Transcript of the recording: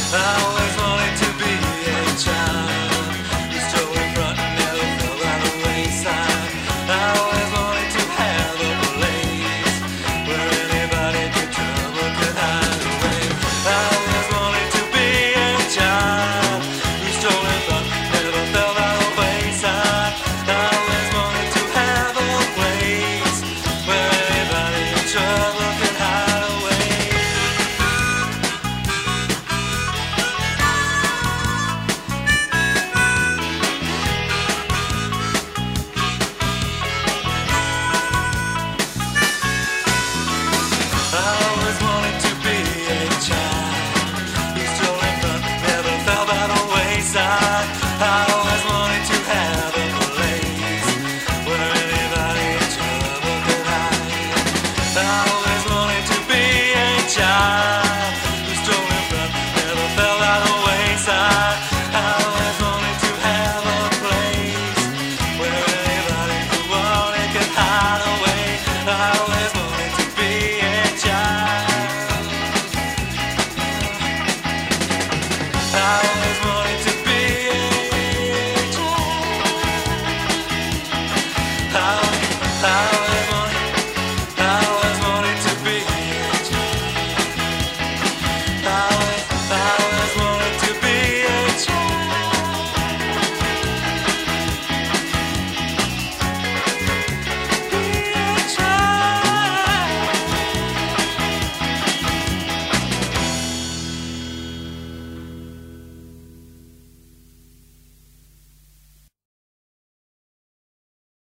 I always wanted to be a child who stole in front and never fell by the wayside. I always wanted to have a place where anybody could come or could hide away. I always wanted to be a child who stole in front and never fell by the wayside. I always wanted to have a place where anybody in trouble could hide away. I always wanted to be a child who stole in front, never fell by the wayside. I always wanted to have a place where anybody in trouble could hide. I always wanted to be a child who stole in front, never fell by the wayside. I always wanted to have a place where anybody who wanted could hide away.